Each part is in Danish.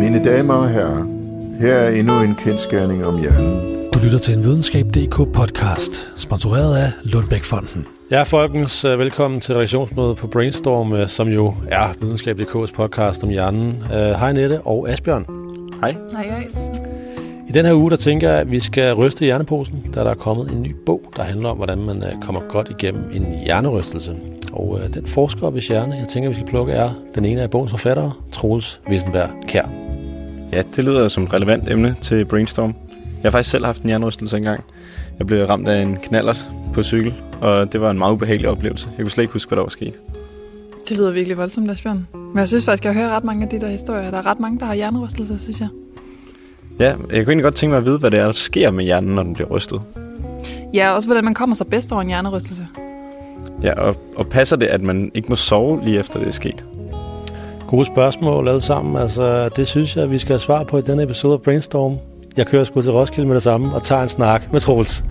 Mine damer og herrer, her er endnu en kendsgerning om hjernen. Du lytter til en Videnskab.dk podcast, sponsoreret af Lundbæk-fonden. Ja, folkens, velkommen til redaktionsmødet på Brainstorm, som jo er Videnskab.dk's podcast om hjernen. Hej Nette og Asbjørn. Hej. Hej, Øjs. I den her uge, der tænker jeg, at vi skal ryste hjerneposen, da der er kommet en ny bog, der handler om, hvordan man kommer godt igennem en hjernerystelse. Og den forsker, hvis hjerne, jeg tænker, vi skal plukke, er den ene af bogens forfattere, Troels Vissenberg Kjær. Ja, det lyder som et relevant emne til Brainstorm. Jeg har faktisk selv haft en hjernerystelse engang. Jeg blev ramt af en knallert på cykel, og det var en meget ubehagelig oplevelse. Jeg kunne slet ikke huske, hvad der var sket. Det lyder virkelig voldsomt, Asbjørn. Men jeg synes faktisk, jeg hører ret mange af de der historier. Der er ret mange, der har hjernerystelser, synes jeg. Ja, jeg kunne egentlig godt tænke mig at vide, hvad det er, der sker med hjernen, når den bliver rystet. Ja, også hvordan man kommer sig bedst over en hjernerystelse. Ja, og passer det, at man ikke må sove lige efter det er sket? Gode spørgsmål alle sammen. Altså, det synes jeg, at vi skal have svar på i denne episode af Brainstorm. Jeg kører sgu til Roskilde med det samme og tager en snak med Troels.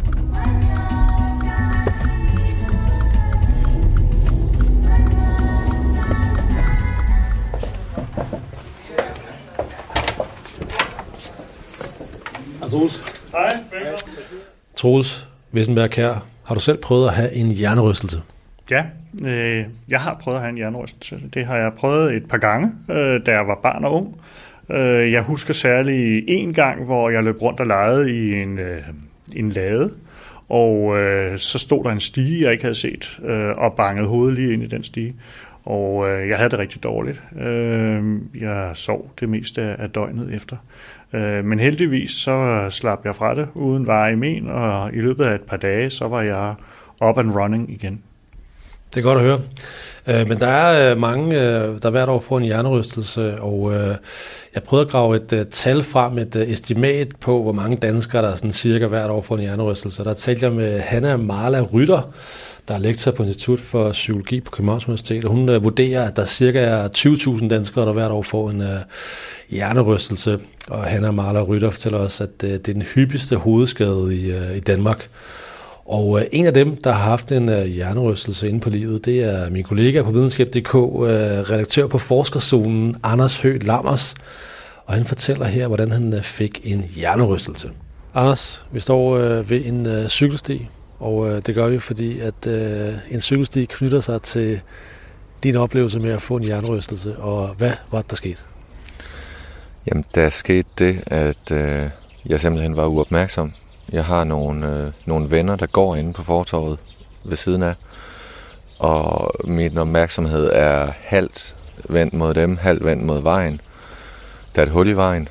Troels. Hej. Troels Vissenberg Kjær, har du selv prøvet at have en hjernerystelse? Ja, jeg har prøvet at have en hjernerystelse. Det har jeg prøvet et par gange, da jeg var barn og ung. Jeg husker særligt en gang, hvor jeg løb rundt og legede i en lade, og så stod der en stige, jeg ikke havde set, og bangede hovedet lige ind i den stige. Og jeg havde det rigtig dårligt. Jeg sov det meste af døgnet efter. Men heldigvis så slap jeg fra det uden varig men, og i løbet af et par dage, så var jeg up and running igen. Det er godt at høre. Men der er mange, der hvert år får en hjernerystelse, og jeg prøvede at grave et tal frem, et estimat på, hvor mange danskere, der sådan cirka hvert år får en hjernerystelse. Der talte jeg med Hanna Marla Rytter, der er lektor på Institut for Psykologi på Københavns Universitet, og hun vurderer, at der cirka er 20.000 danskere, der hvert år får en hjernerystelse. Og Hanna Marla Rytter fortæller også, at det er den hyppigste hovedskade i Danmark. Og en af dem, der har haft en hjernerystelse inde på livet, det er min kollega på Videnskab.dk, redaktør på Forskerzonen, Anders Høgh Lammers. Og han fortæller her, hvordan han fik en hjernerystelse. Anders, vi står ved en cykelsti, og det gør vi, fordi at en cykelsti knytter sig til din oplevelse med at få en hjernerystelse. Og hvad var det, der skete? Jamen, der skete det, at jeg simpelthen var uopmærksom. Jeg har nogle venner, der går inde på fortovet ved siden af, og min opmærksomhed er halvt vendt mod dem, halvt vendt mod vejen. Der er et hul i vejen.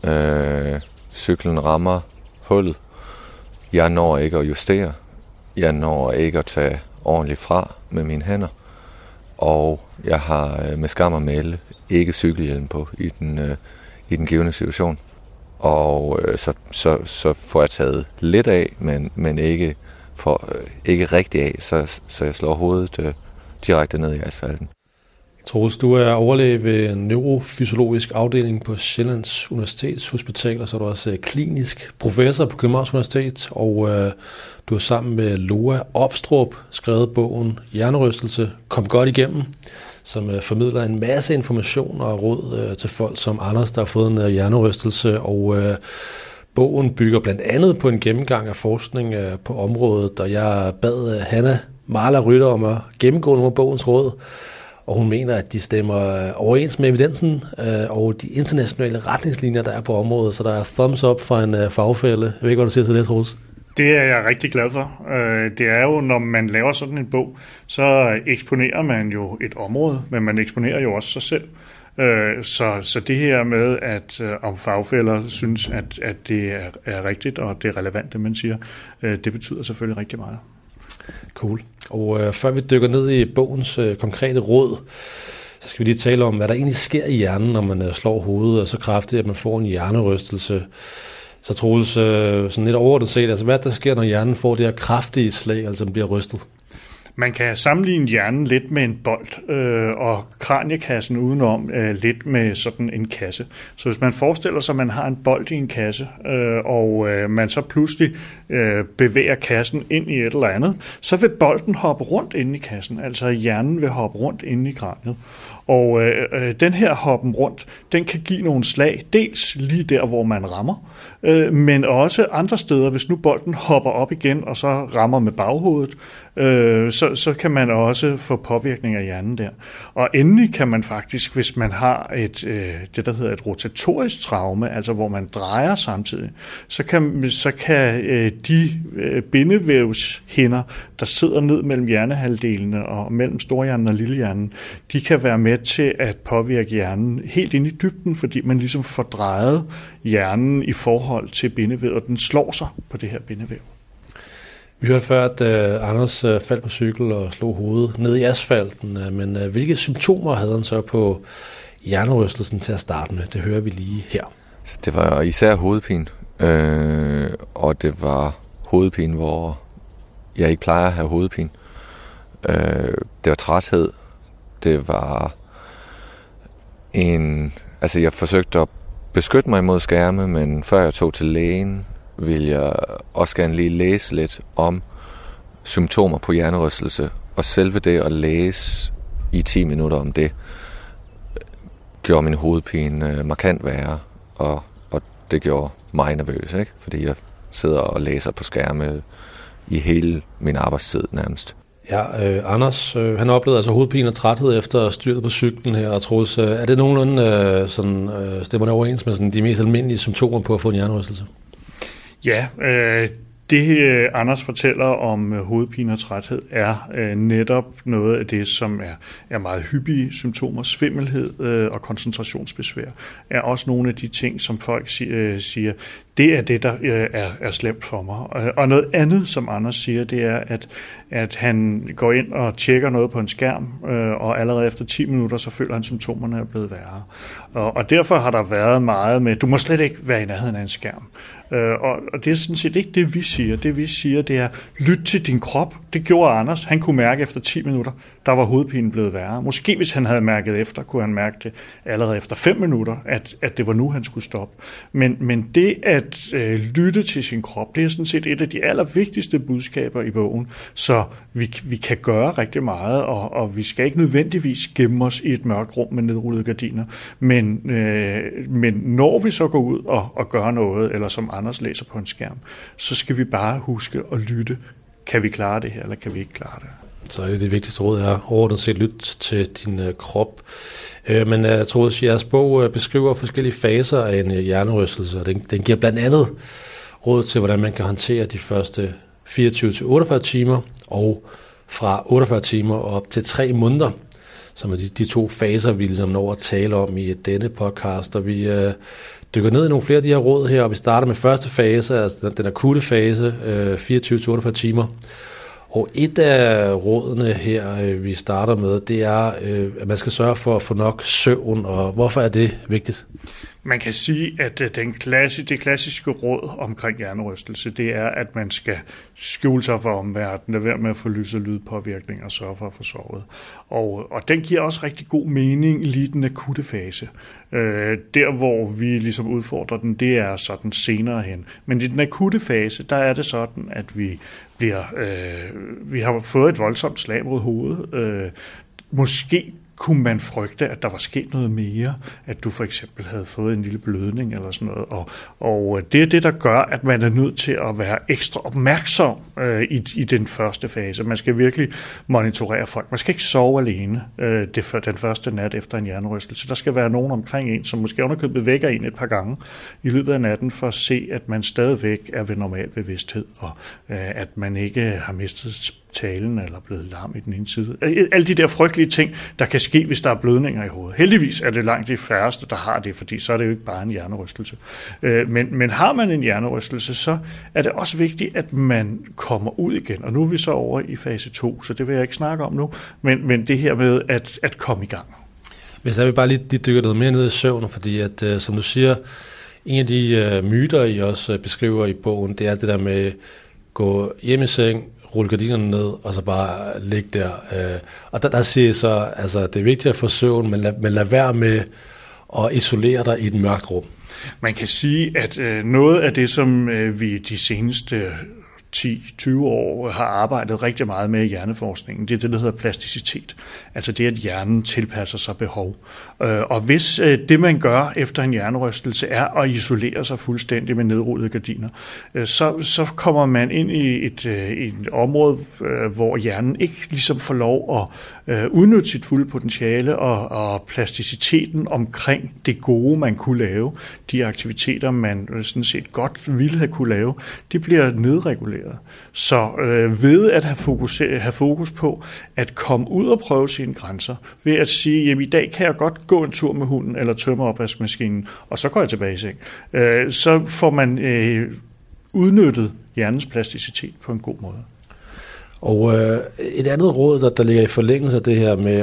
Cyklen rammer hullet. Jeg når ikke at justere. Jeg når ikke at tage ordentligt fra med mine hænder. Og jeg har med skam og melde ikke cykelhjelm på i den givne situation. Og så får jeg taget lidt af, men ikke rigtig af, så jeg slår hovedet direkte ned i asfalten. Troels, du er overlæge ved en neurofysiologisk afdeling på Sjællands Universitetshospital, og så er du også klinisk professor på Københavns Universitet, og du har sammen med Loa Opstrup skrevet bogen Hjernerystelse, kom godt igennem, som formidler en masse information og råd til folk som Anders, der har fået en hjernerystelse, og bogen bygger blandt andet på en gennemgang af forskning på området, og jeg bad Hanna Marla Rytter om at gennemgå nogle af bogens råd, og hun mener, at de stemmer overens med evidensen og de internationale retningslinjer, der er på området, så der er thumbs up fra en fagfælle. Jeg ved ikke, hvad du siger til det, Troels? Det er jeg rigtig glad for. Det er jo, når man laver sådan en bog, så eksponerer man jo et område, men man eksponerer jo også sig selv. Så det her med, at om fagfæller synes, at det er rigtigt, og det er relevant, det man siger, det betyder selvfølgelig rigtig meget. Cool. Og før vi dykker ned i bogens konkrete råd, så skal vi lige tale om, hvad der egentlig sker i hjernen, når man slår hovedet så kraftigt, at man får en hjernerystelse. Så Troels, sådan lidt overordnet set, altså hvad der sker, når hjernen får det her kraftige slag, altså den bliver rystet? Man kan sammenligne hjernen lidt med en bold, og kraniekassen udenom lidt med sådan en kasse. Så hvis man forestiller sig, at man har en bold i en kasse, og man så pludselig bevæger kassen ind i et eller andet, så vil bolden hoppe rundt inde i kassen, altså hjernen vil hoppe rundt inde i kraniet. Og den her hoppen rundt, den kan give nogle slag, dels lige der, hvor man rammer, men også andre steder, hvis nu bolden hopper op igen, og så rammer med baghovedet, så kan man også få påvirkning af hjernen der. Og endelig kan man faktisk, hvis man har det, der hedder et rotatorisk traume, altså hvor man drejer samtidig, så kan de bindevævshinder, der sidder ned mellem hjernehalvdelene og mellem storhjernen og lillehjernen, de kan være med til at påvirke hjernen helt ind i dybden, fordi man ligesom får drejet hjernen i forhold til bindevæv, og den slår sig på det her bindevæv. Vi hørte før, at Anders faldt på cykel og slog hovedet ned i asfalten, men hvilke symptomer havde han så på hjernerystelsen til at starte med? Det hører vi lige her. Så det var især hovedpine, og det var hovedpine, hvor jeg ikke plejer at have hovedpine. Det var træthed. Det var altså jeg forsøgte at beskytte mig mod skærme, men før jeg tog til lægen, ville jeg også gerne lige læse lidt om symptomer på hjernerystelse, og selve det at læse i 10 minutter om det, gjorde min hovedpine markant værre, og det gjorde mig nervøs, ikke? Fordi jeg sidder og læser på skærme i hele min arbejdstid nærmest. Ja, Anders, han oplevede altså hovedpine og træthed efter styret på cyklen her, og Troels, er det nogenlunde stemmer det overens med sådan de mest almindelige symptomer på at få en hjernerystelse? Ja, det Anders fortæller om hovedpine og træthed er netop noget af det, som er meget hyppige symptomer. Svimmelhed og koncentrationsbesvær er også nogle af de ting, som folk siger, det er det, der er slemt for mig. Og noget andet, som Anders siger, det er, at han går ind og tjekker noget på en skærm, og allerede efter 10 minutter, så føler han, at symptomerne er blevet værre. Og derfor har der været meget med, du må slet ikke være i nærheden af en skærm. Og det er sådan set ikke det, vi siger. Det vi siger, det er, lyt til din krop. Det gjorde Anders. Han kunne mærke efter 10 minutter, der var hovedpinen blevet værre. Måske hvis han havde mærket efter, kunne han mærke det allerede efter 5 minutter, at det var nu, han skulle stoppe. Men det at lytte til sin krop, det er sådan set et af de allervigtigste budskaber i bogen. Så vi kan gøre rigtig meget, og vi skal ikke nødvendigvis gemme os i et mørkt rum med nedrullede gardiner. Men når vi så går ud og gør noget, eller som Anders læser på en skærm, så skal vi bare huske at lytte. Kan vi klare det her, eller kan vi ikke klare det? Så det vigtigste råd er overordnet set lyt til din krop. Men jeg tror, at jeres bog beskriver forskellige faser af en hjernerystelse, og den giver blandt andet råd til, hvordan man kan håndtere de første 24-48 timer, og fra 48 timer op til 3 måneder, som er de 2 faser, vi ligesom når at tale om i denne podcast, og vi dykker ned i nogle flere af de her råd her, og vi starter med første fase, altså den akutte fase, 24-48 timer. Og et af rådene her, vi starter med, det er, at man skal sørge for at få nok søvn, og hvorfor er det vigtigt? Man kan sige, at det klassiske råd omkring hjernerystelse, det er, at man skal skjule sig for omverdenen, lade være med at få lys- og lydpåvirkning og sørge for at få sovet. Og den giver også rigtig god mening lige i den akutte fase. Der, hvor vi ligesom udfordrer den, det er sådan senere hen. Men i den akutte fase, der er det sådan, at vi har fået et voldsomt slag mod hovedet. Måske kunne man frygte, at der var sket noget mere, at du for eksempel havde fået en lille blødning eller sådan noget. Og det er det, der gør, at man er nødt til at være ekstra opmærksom i den første fase. Man skal virkelig monitorere folk. Man skal ikke sove alene den første nat efter en hjernerystelse. Der skal være nogen omkring en, som måske underkøbet vækker en et par gange i løbet af natten, for at se, at man stadigvæk er ved normal bevidsthed, og at man ikke har mistet talen eller blevet lam i den ene side. Alle de der frygtelige ting, der kan ske, hvis der er blødninger i hovedet. Heldigvis er det langt de færreste, der har det, fordi så er det jo ikke bare en hjernerystelse. Men har man en hjernerystelse, så er det også vigtigt, at man kommer ud igen. Og nu er vi så over i fase 2, så det vil jeg ikke snakke om nu, men det her med at komme i gang. Hvis jeg vil bare lige dykke noget mere ned i søvn, fordi at, som du siger, en af de myter, I også beskriver i bogen, det er det der med gå hjem i seng, rulle gardinerne ned, og så bare ligge der. Og der siger så, altså det er vigtigt at få søvn, men lad være med at isolere dig i et mørkt rum. Man kan sige, at noget af det, som vi de seneste 10-20 år har arbejdet rigtig meget med i hjerneforskningen. Det er det, der hedder plasticitet. Altså det, at hjernen tilpasser sig behov. Og hvis det, man gør efter en hjernerystelse, er at isolere sig fuldstændig med nedrullede gardiner, så kommer man ind i et område, hvor hjernen ikke ligesom får lov at udnytte sit fulde potentiale, og plasticiteten omkring det gode, man kunne lave, de aktiviteter, man sådan set godt ville have kunne lave, de bliver nedreguleret. Så ved at have fokus på at komme ud og prøve sine grænser, ved at sige, jamen i dag kan jeg godt gå en tur med hunden, eller tømme opvaskemaskinen, og så går jeg tilbage i seng, så får man udnyttet hjernens plasticitet på en god måde. Og et andet råd, der ligger i forlængelse af det her med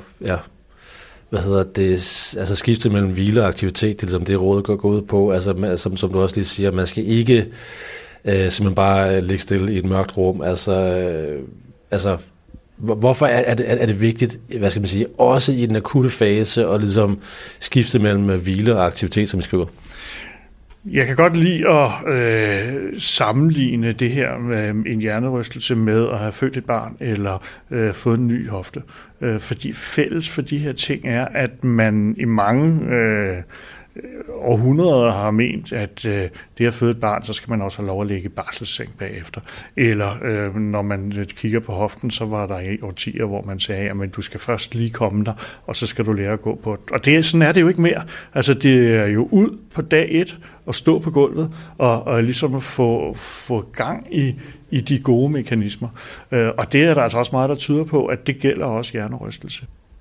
at skifte mellem hvile og aktivitet, det som det råd går ud på, altså som du også lige siger, man skal ikke simpelthen bare ligge stille i et mørkt rum. Altså hvorfor er det vigtigt, hvad skal man sige, også i den akutte fase og ligesom skifte mellem hvile og aktivitet, som I skriver? Jeg kan godt lide at sammenligne det her med en hjernerystelse med at have født et barn eller fået en ny hofte. Fordi fælles for de her ting er, at man i mange århundreder har ment, at det at føde et barn, så skal man også have lov at ligge i barselsseng bagefter. Eller når man kigger på hoften, så var der i årtier, hvor man sagde, at du skal først lige komme der, og så skal du lære at gå på det. Og sådan er det jo ikke mere. Altså det er jo ud på dag 1 og stå på gulvet og ligesom få gang i de gode mekanismer. Og det er der altså også meget, der tyder på, at det gælder også hjernerystelse.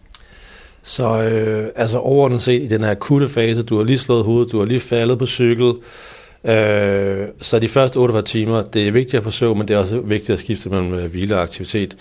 Så overordnet set i den her akutte fase, du har lige slået hovedet, du har lige faldet på cykel, så de første 48 timer, det er vigtigt at forsøge, men det er også vigtigt at skifte mellem hvile og aktivitet.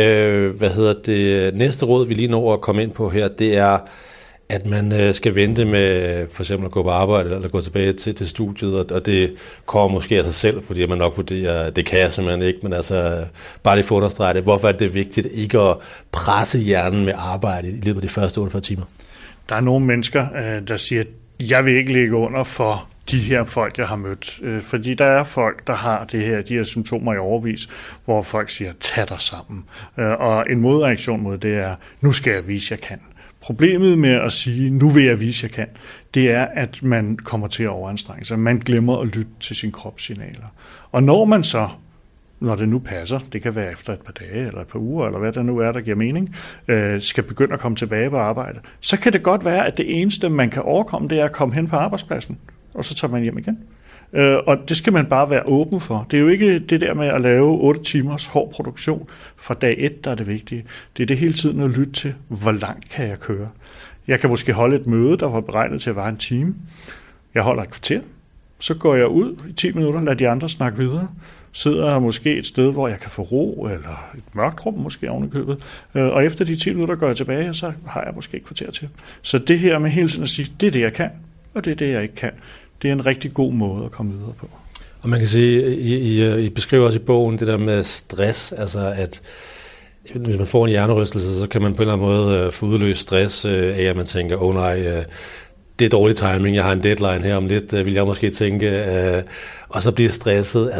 Næste råd, vi lige når at komme ind på her, det er, at man skal vente med for eksempel at gå på arbejde eller gå tilbage til studiet, og det kommer måske af sig selv, fordi man nok vurderer, at det kan jeg simpelthen ikke, men altså bare lige få understreget det. Hvorfor er det vigtigt ikke at presse hjernen med arbejde i løbet af de første 48 timer? Der er nogle mennesker, der siger, at jeg vil ikke ligge under for de her folk, jeg har mødt. Fordi der er folk, der har de her symptomer i overvis, hvor folk siger, tag dig sammen. Og en modreaktion mod det er, nu skal jeg vise, jeg kan. Problemet med at sige, nu vil jeg vise, jeg kan, det er, at man kommer til at overanstrenge sig. Man glemmer at lytte til sine kropssignaler. Og når man så, når det nu passer, det kan være efter et par dage eller et par uger, eller hvad der nu er, der giver mening, skal begynde at komme tilbage på arbejde, så kan det godt være, at det eneste, man kan overkomme, det er at komme hen på arbejdspladsen, og så tager man hjem igen. Og det skal man bare være åben for. Det er jo ikke det der med at lave 8 timers hård produktion fra dag 1, der er det vigtige. Det er det hele tiden at lytte til, hvor langt kan jeg køre. Jeg kan måske holde et møde, der var beregnet til at vare en time. Jeg holder et kvarter. Så går jeg ud i 10 minutter, lader de andre snakke videre. Sidder jeg måske et sted, hvor jeg kan få ro, eller et mørkt rum måske oven i købet. Og efter de 10 minutter går jeg tilbage, og så har jeg måske et kvarter til. Så det her med hele tiden at sige, det er det, jeg kan, og det er det, jeg ikke kan. Det er en rigtig god måde at komme videre på. Og man kan sige, I beskriver også i bogen det der med stress, altså at hvis man får en hjernerystelse, så kan man på en eller anden måde få udløst stress af, at man tænker, nej, det er dårlig timing, jeg har en deadline her om lidt, vil jeg måske tænke, og så bliver stresset.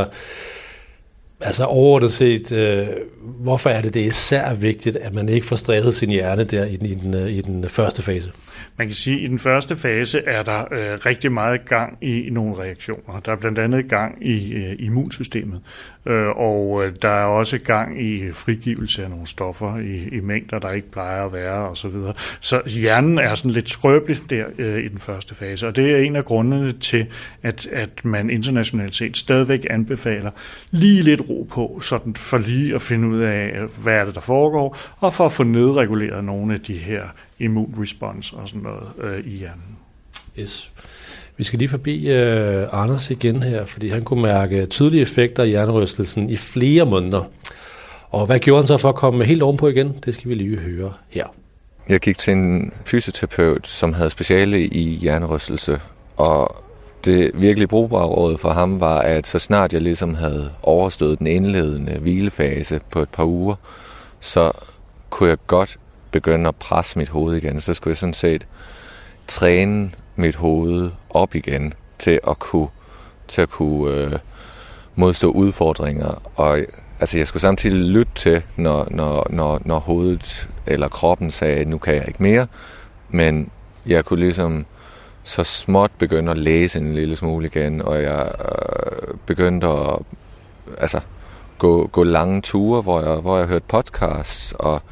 Altså overordnet set, hvorfor er det især vigtigt, at man ikke får stresset sin hjerne der i den første fase? Man kan sige, at i den første fase er der rigtig meget gang i nogle reaktioner. Der er blandt andet gang i immunsystemet, og der er også gang i frigivelse af nogle stoffer i mængder, der ikke plejer at være osv. Så hjernen er sådan lidt skrøbelig der i den første fase, og det er en af grundene til, at man internationalt set stadigvæk anbefaler lige lidt ro på, sådan for lige at finde ud af, hvad er det, der foregår, og for at få nedreguleret nogle af de her immunresponse og sådan noget i hjernen. Yes. Vi skal lige forbi Anders igen her, fordi han kunne mærke tydelige effekter af hjernerystelsen i flere måneder. Og hvad gjorde han så for at komme helt ovenpå igen? Det skal vi lige høre her. Jeg gik til en fysioterapeut, som havde speciale i hjernerystelse, og det virkelig brugbare råd for ham var, at så snart jeg ligesom havde overstået den indledende hvilefase på et par uger, så kunne jeg godt begynde at presse mit hoved igen. Så skulle jeg sådan set træne mit hoved op igen til at kunne modstå udfordringer. Og altså, jeg skulle samtidig lytte til, når hovedet eller kroppen sagde, nu kan jeg ikke mere. Men jeg kunne ligesom så småt begynde at læse en lille smule igen, og jeg begyndte at gå lange ture, hvor jeg hørte podcasts, og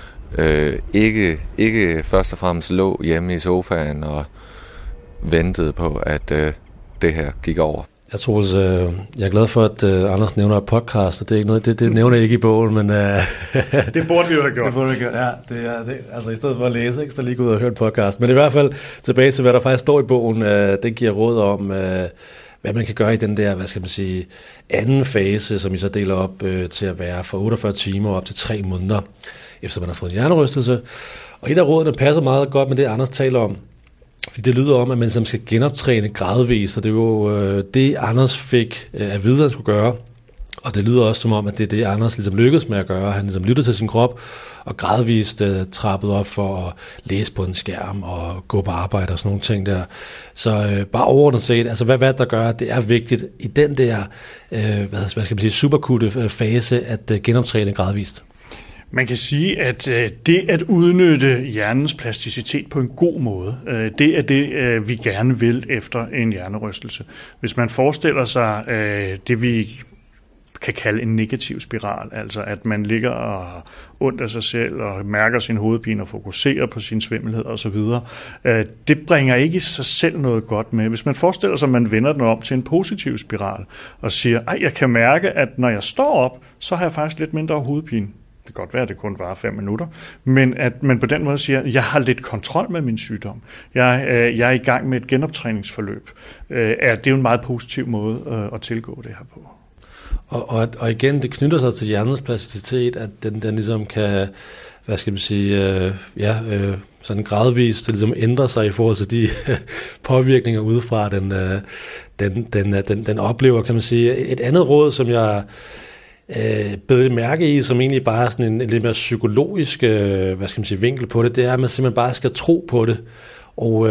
ikke først og fremmest lå hjemme i sofaen og ventede på, at det her gik over. Jeg tror også, jeg er glad for, at Anders nævner podcast, og det er ikke noget, det nævner jeg ikke i bogen, men det burde vi jo have gjort. Det burde vi have gjort, ja. Det, altså i stedet for at læse, ikke, så lige gå ud og høre en podcast. Men i hvert fald tilbage til, hvad der faktisk står i bogen, det giver råd om, hvad man kan gøre i den der, hvad skal man sige, anden fase, som I så deler op til at være fra 48 timer op til 3 måneder, efter man har fået en hjernerystelse. Og et af rådene passer meget godt med det, Anders taler om. Fordi det lyder om, at man skal genoptræne gradvist, og det er jo det, Anders fik at vide, han skulle gøre. Og det lyder også som om, at det er det, Anders ligesom lykkedes med at gøre. Han ligesom lyttede til sin krop og gradvist trappede op for at læse på en skærm og gå på arbejde og sådan nogle ting der. Så bare overordnet set, altså hvad der gør, det er vigtigt i den der, hvad skal man sige, superkutte fase at genoptræne gradvist. Man kan sige, at det at udnytte hjernens plasticitet på en god måde, det er det, vi gerne vil efter en hjernerystelse. Hvis man forestiller sig det, vi kan kalde en negativ spiral, altså at man ligger og ondt af sig selv og mærker sin hovedpine og fokuserer på sin svimmelhed osv., det bringer ikke sig selv noget godt med. Hvis man forestiller sig, at man vender den om til en positiv spiral og siger, jeg kan mærke, at når jeg står op, så har jeg faktisk lidt mindre hovedpine. Det kan godt være, at det kun varer 5 minutter, men at man på den måde siger, at jeg har lidt kontrol med min sygdom. Jeg er i gang med et genoptræningsforløb. Det er jo en meget positiv måde at tilgå det her på. Og igen, det knytter sig til hjernens plasticitet, at den ligesom kan, hvad skal man sige, sådan gradvist ligesom ændre sig i forhold til de påvirkninger udefra, den oplever, kan man sige. Et andet råd, som jeg bed mærke i, som egentlig bare er sådan en lidt mere psykologisk, hvad skal man sige, vinkel på det, det er, at man simpelthen bare skal tro på det. Og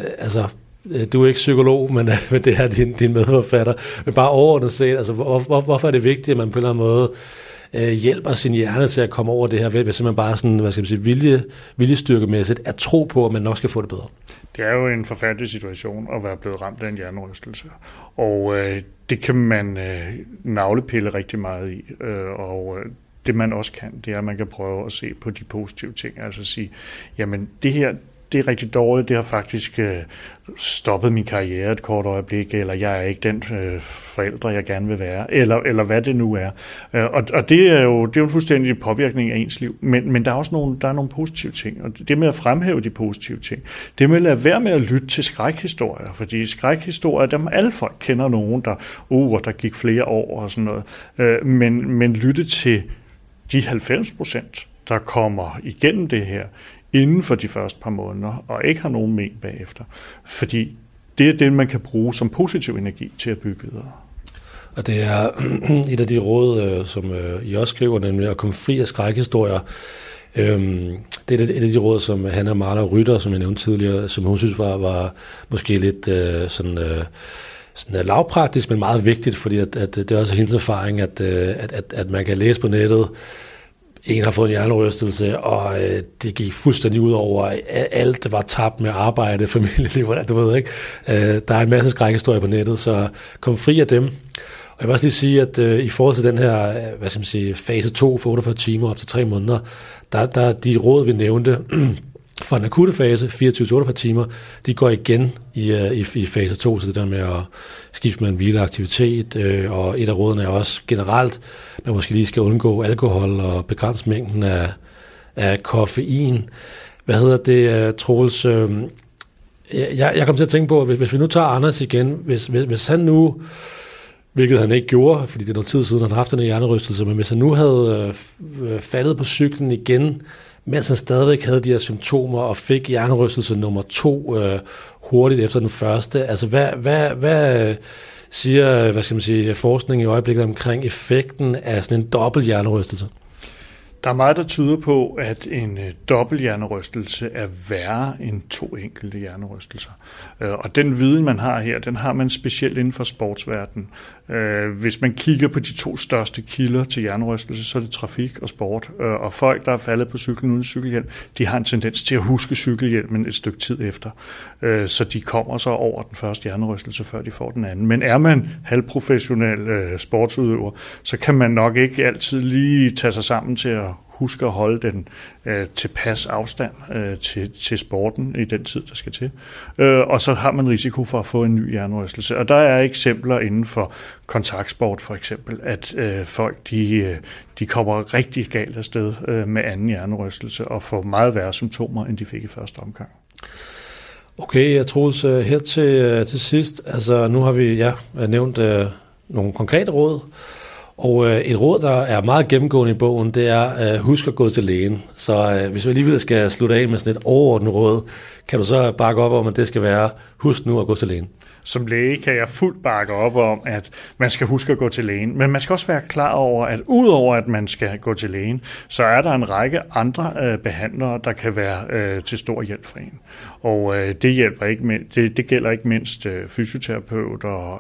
du er ikke psykolog, men det er din medforfatter. Men bare overordnet set, altså hvorfor er det vigtigt, at man på en eller anden måde hjælper sin hjerne til at komme over det her ved simpelthen bare sådan, hvad skal man sige, viljestyrkemæssigt at tro på, at man nok skal få det bedre. Det er jo en forfærdelig situation at være blevet ramt af en hjernerystelse. Og det kan man navlepille rigtig meget i. Og det man også kan, det er, at man kan prøve at se på de positive ting. Altså sige, jamen det her, det er rigtig dårligt, det har faktisk stoppet min karriere et kort øjeblik, eller jeg er ikke den forældre, jeg gerne vil være, eller hvad det nu er. Og det er jo en fuldstændig påvirkning af ens liv, men der er også nogle positive ting, og det med at fremhæve de positive ting, det med at lade være med at lytte til skrækhistorier, fordi skrækhistorier, dem alle folk kender nogen, der gik flere år og sådan noget, men lytte til de 90%, der kommer igennem det her, inden for de første par måneder, og ikke har nogen men bagefter. Fordi det er det, man kan bruge som positiv energi til at bygge videre. Og det er et af de råd, som I også skriver, nemlig at komme fri af skrækhistorier. Det er et af de råd, som Hanna Marler Rytter, som jeg nævnte tidligere, som hun synes var måske lidt sådan lavpraktisk, men meget vigtigt, fordi at det er også hendes erfaring, at man kan læse på nettet, en har fået en hjernerystelse, og det gik fuldstændig ud over alt, var tabt med arbejde, familieliv, du ved ikke. Der er en masse skrækhistorier på nettet, så kom fri af dem. Og jeg vil også lige sige, at i forhold til den her, hvad skal man sige, fase 2 for 48 timer op til 3 måneder, der er de råd, vi nævnte fra den akutte fase, 24-48 timer, de går igen i fase 2, så det der med at skifte med en hvileaktivitet, og et af rådene er også generelt, man måske lige skal undgå alkohol og begrænse mængden af koffein. Hvad hedder det, Troels? Jeg kom til at tænke på, at hvis vi nu tager Anders igen, hvis han nu, hvilket han ikke gjorde, fordi det er noget tid siden, han har haft en hjernerystelse, men hvis han nu havde faldet på cyklen igen, mens han stadigvæk havde de her symptomer og fik hjernerystelse nummer 2 hurtigt efter den første. Altså hvad siger, hvad skal man sige, forskning i øjeblikket omkring effekten af sådan en dobbelt hjernerystelse? Der er meget, der tyder på, at en dobbelt hjernerystelse er værre end 2 enkelte hjernerystelser. Og den viden, man har her, den har man specielt inden for sportsverdenen. Hvis man kigger på de 2 største kilder til hjernerystelse, så er det trafik og sport. Og folk, der er faldet på cyklen uden cykelhjelm, de har en tendens til at huske cykelhjelmen et stykke tid efter. Så de kommer så over den første hjernerystelse, før de får den anden. Men er man halvprofessionel sportsudøver, så kan man nok ikke altid lige tage sig sammen til at huske at holde den tilpas afstand til sporten i den tid, der skal til. Og så har man risiko for at få en ny hjernerystelse. Og der er eksempler inden for kontaktsport for eksempel, at folk de kommer rigtig galt afsted med anden hjernerystelse og får meget værre symptomer, end de fik i første omgang. Okay, jeg tror her til sidst, altså nu har vi nævnt nogle konkrete råd, og et råd, der er meget gennemgående i bogen, det er husk at gå til lægen. Så hvis vi alligevel skal slutte af med sådan et overordnet råd, kan du så bakke op om, at det skal være, husk nu at gå til lægen? Som læge kan jeg fuldt bakke op om, at man skal huske at gå til lægen. Men man skal også være klar over, at udover at man skal gå til lægen, så er der en række andre behandlere, der kan være til stor hjælp for en. Og det gælder ikke mindst fysioterapeuter,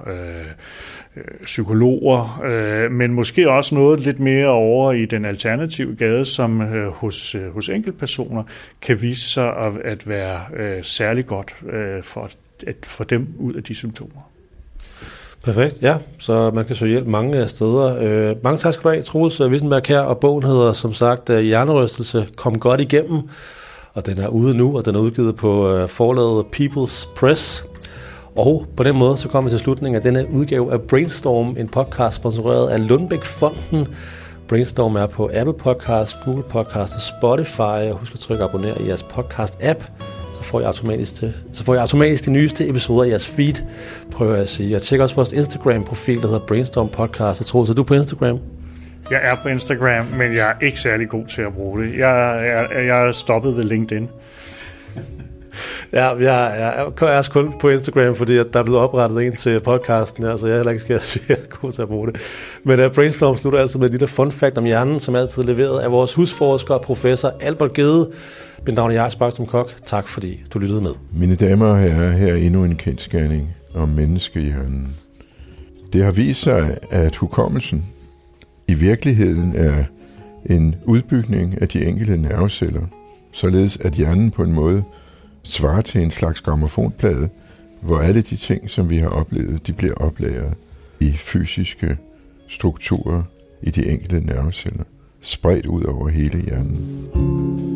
psykologer, men måske også noget lidt mere over i den alternative gade, som hos enkeltpersoner kan vise sig at være særlig godt for at få dem ud af de symptomer. Perfekt, ja. Så man kan søge hjælp mange steder. Mange tak skal du have, Troels Wissenberg her, og bogen hedder som sagt Hjernerystelse, kom godt igennem, og den er ude nu, og den er udgivet på forlaget People's Press. Og på den måde så kommer vi til slutningen af denne udgave af Brainstorm, en podcast sponsoreret af Lundbeck-fonden. Brainstorm er på Apple Podcast, Google Podcast og Spotify, og husk at trykke abonner i jeres podcast-app, så får I automatisk de nyeste episoder i jeres feed, prøver jeg at sige. Jeg tjekker også vores Instagram-profil, der hedder Brainstorm Podcast. Og Troels, er du på Instagram? Jeg er på Instagram, men jeg er ikke særlig god til at bruge det. Jeg er stoppet ved LinkedIn. Ja, jeg er også kun på Instagram, fordi der er blevet oprettet en til podcasten her, så jeg er heller ikke god til at bruge det. Men Brainstorm slutter altså med et lille fun fact om hjernen, som altid er leveret af vores husforsker og professor Albert Gede. Mit navn er Jakob Sparkstrøm Kok. Tak fordi du lyttede med. Mine damer og herrer, her er endnu en kendsgerning om menneskehjernen. Det har vist sig, at hukommelsen i virkeligheden er en udbygning af de enkelte nerveceller, således at hjernen på en måde svarer til en slags grammofonplade, hvor alle de ting, som vi har oplevet, de bliver oplagret i fysiske strukturer i de enkelte nerveceller, spredt ud over hele hjernen.